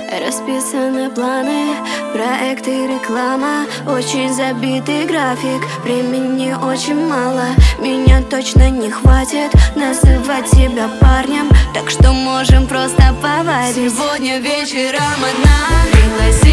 Расписаны планы, проекты, реклама. Очень забитый график, времени очень мало. Меня точно не хватит называть себя парнем, так что можем просто повадить. Сегодня вечером одна пригласи